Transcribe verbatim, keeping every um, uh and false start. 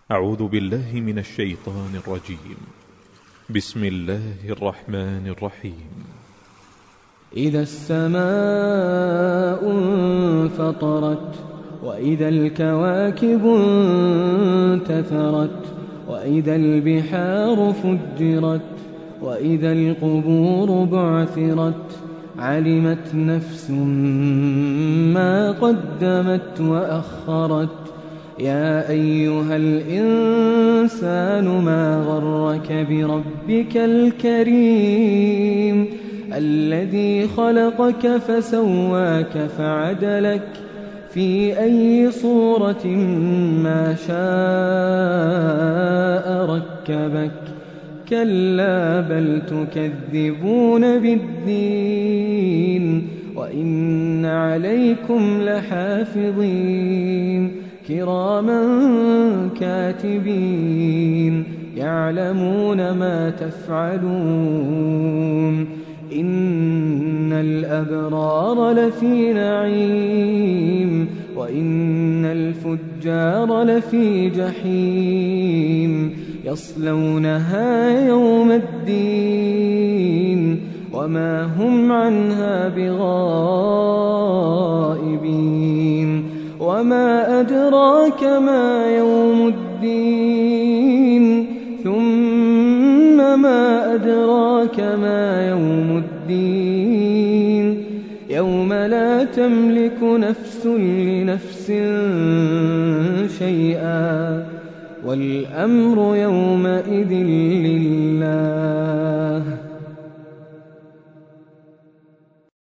أعوذ بالله من الشيطان الرجيم. بسم الله الرحمن الرحيم. إذا السماء انفطرت وإذا الكواكب انتثرت وإذا البحار فجرت وإذا القبور بعثرت علمت نفس ما قدمت وأخرت يا أيها الإنسان ما غرك بربك الكريم الذي خلقك فسواك فعدلك في أي صورة ما شاء ركبك كلا بل تكذبون بالدين وإن عليكم لحافظين كراما كاتبين يعلمون ما تفعلون إن الأبرار لفي نعيم وإن الفجار لفي جحيم يصلونها يوم الدين وما هم عنها بغائبين وما أدراك ما يوم الدين ثم ما أدراك ما يوم الدين يوم لا تملك نفس لنفس شيئا والأمر يومئذ لله